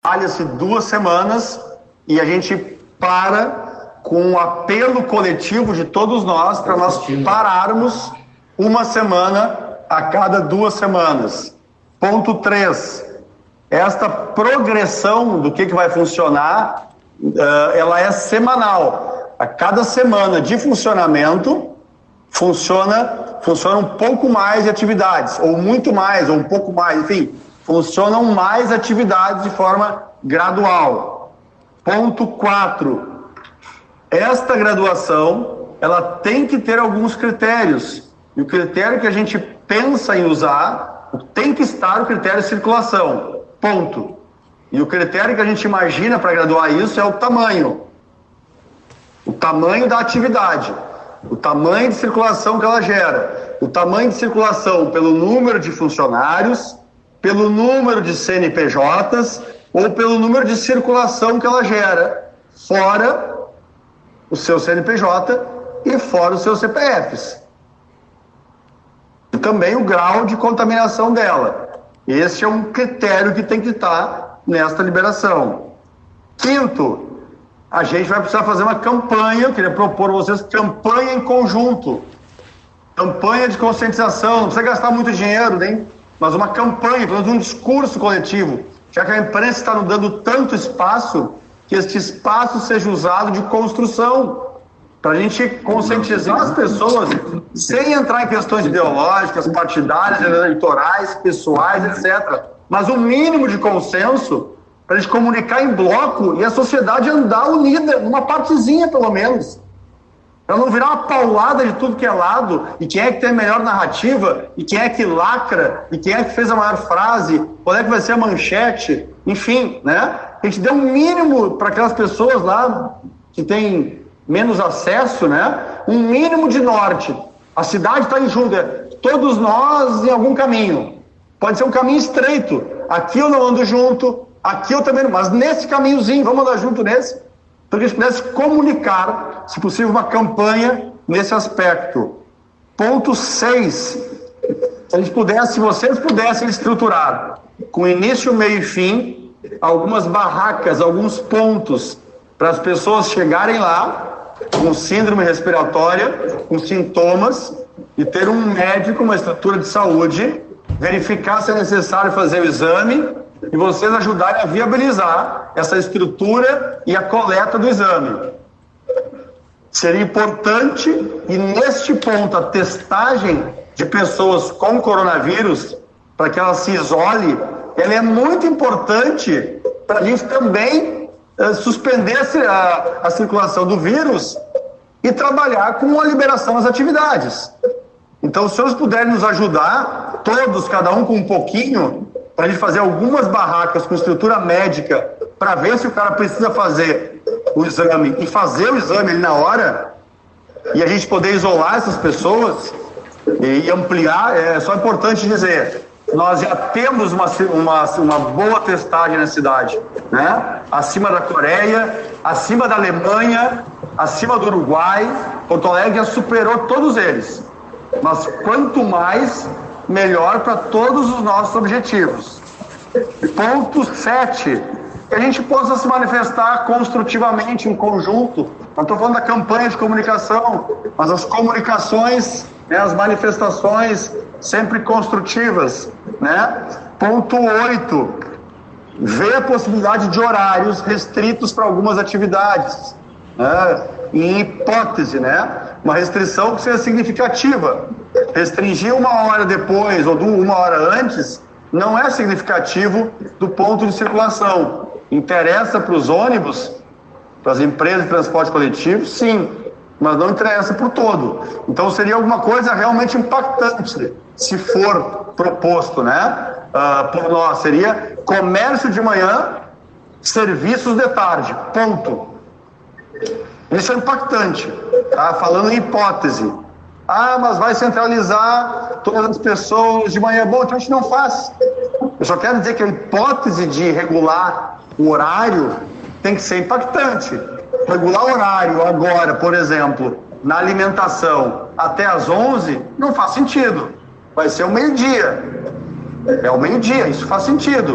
trabalha-se 2 semanas e a gente para com um apelo coletivo de todos nós para nós pararmos 1 semana a cada 2 semanas. Ponto 3. Esta progressão do que vai funcionar, ela é semanal. A cada semana de funcionamento, funciona um pouco mais de atividades, ou muito mais, ou um pouco mais, enfim, funcionam mais atividades de forma gradual. Ponto 4. Esta graduação, ela tem que ter alguns critérios. E o critério que a gente pensa em usar, tem que estar o critério de circulação. Ponto. E o critério que a gente imagina para graduar isso é o tamanho. O tamanho da atividade. O tamanho de circulação que ela gera. O tamanho de circulação pelo número de funcionários, pelo número de CNPJs ou pelo número de circulação que ela gera, fora o seu CNPJ e fora os seus CPFs. E também o grau de contaminação dela. Esse é um critério que tem que estar nesta liberação. Quinto, a gente vai precisar fazer uma campanha, eu queria propor a vocês campanha em conjunto. Campanha de conscientização, não precisa gastar muito dinheiro, nem, mas uma campanha, pelo menos um discurso coletivo, já que a imprensa está nos dando tanto espaço, que este espaço seja usado de construção, para a gente conscientizar as pessoas, sem entrar em questões ideológicas, partidárias, eleitorais, pessoais, etc. Mas o mínimo de consenso para a gente comunicar em bloco e a sociedade andar unida, numa partezinha pelo menos. Para não virar uma paulada de tudo que é lado, e quem é que tem a melhor narrativa, e quem é que lacra, e quem é que fez a maior frase, qual é que vai ser a manchete, enfim, né? A gente deu um mínimo para aquelas pessoas lá que têm menos acesso, né? Um mínimo de norte. A cidade está em junta, todos nós em algum caminho. Pode ser um caminho estreito. Aqui eu não ando junto, aqui eu também não, mas nesse caminhozinho, vamos andar junto nesse, para que a gente pudesse comunicar, se possível, uma campanha nesse aspecto. Ponto 6. Se vocês pudessem estruturar com início, meio e fim, algumas barracas, alguns pontos para as pessoas chegarem lá com síndrome respiratória, com sintomas, e ter um médico, uma estrutura de saúde, verificar se é necessário fazer o exame e vocês ajudarem a viabilizar essa estrutura e a coleta do exame. Seria importante, e neste ponto a testagem de pessoas com coronavírus, para que ela se isole, ela é muito importante para a gente também suspender a circulação do vírus e trabalhar com a liberação das atividades. Então, se os senhores puderem nos ajudar, todos, cada um com um pouquinho, para a gente fazer algumas barracas com estrutura médica, para ver se o cara precisa fazer o exame e fazer o exame ali na hora, e a gente poder isolar essas pessoas e ampliar, é só importante dizer, nós já temos uma boa testagem na cidade, né? Acima da Coreia, acima da Alemanha, acima do Uruguai. Porto Alegre já superou todos eles. Mas quanto mais, melhor para todos os nossos objetivos. Ponto 7. Que a gente possa se manifestar construtivamente em conjunto. Não estou falando da campanha de comunicação, mas as comunicações, né, as manifestações sempre construtivas, né? Ponto 8. Ver a possibilidade de horários restritos para algumas atividades, né? Em hipótese, né? Uma restrição que seja significativa. Restringir 1 hora depois ou 1 hora antes não é significativo do ponto de circulação. Interessa para os ônibus, para as empresas de transporte coletivo, sim, mas não interessa para o todo. Então seria alguma coisa realmente impactante, se for proposto, né? Por nós, seria comércio de manhã, serviços de tarde, ponto. Isso é impactante, tá? Falando em hipótese. Mas vai centralizar todas as pessoas de manhã. Bom, então a gente não faz. Eu só quero dizer que a hipótese de regular o horário tem que ser impactante. Regular o horário agora, por exemplo, na alimentação até às 11, não faz sentido. Vai ser o meio-dia. É o meio-dia, isso faz sentido.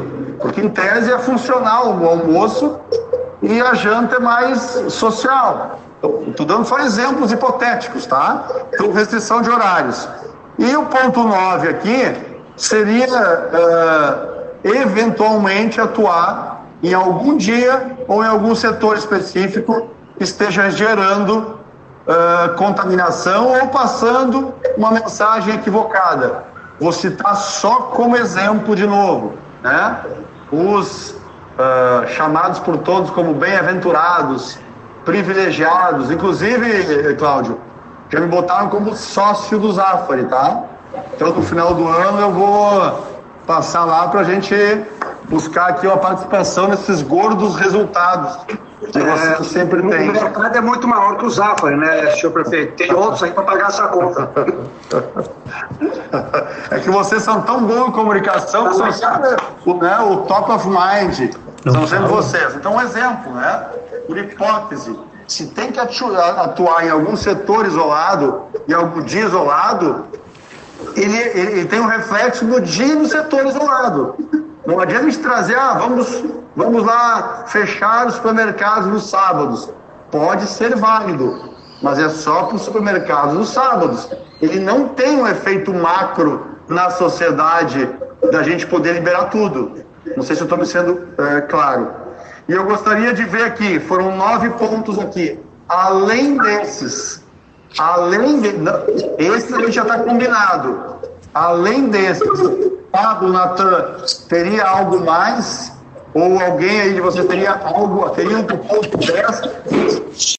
Porque, em tese, é funcional o almoço e a janta é mais social. Estou dando só exemplos hipotéticos, tá? Então, restrição de horários. E o ponto 9 aqui seria, eventualmente, atuar em algum dia ou em algum setor específico que esteja gerando contaminação ou passando uma mensagem equivocada. Vou citar só como exemplo de novo, né? Os chamados por todos como bem-aventurados, privilegiados, inclusive, Cláudio, já me botaram como sócio do Zafari, tá? Então, no final do ano, eu vou passar lá para a gente buscar aqui uma participação nesses gordos resultados que você sempre tem. O mercado é muito maior que o Zafari, né, senhor prefeito? Tem outros aí para pagar essa conta. É que vocês são tão bons em comunicação que são sempre o top of mind. São sempre vocês. Então, um exemplo, né? Por hipótese, se tem que atuar em algum setor isolado, em algum dia isolado, ele tem um reflexo no dia e no setor isolado. Não adianta a gente trazer, vamos lá fechar os supermercados nos sábados. Pode ser válido, mas é só para os supermercados nos sábados. Ele não tem um efeito macro na sociedade da gente poder liberar tudo. Não sei se eu estou me sendo claro. E eu gostaria de ver aqui, foram 9 pontos aqui. Além desses, esse a gente já está combinado. Além desses, Pablo, Natan, teria algo mais? Ou alguém aí de você teria um ponto 10?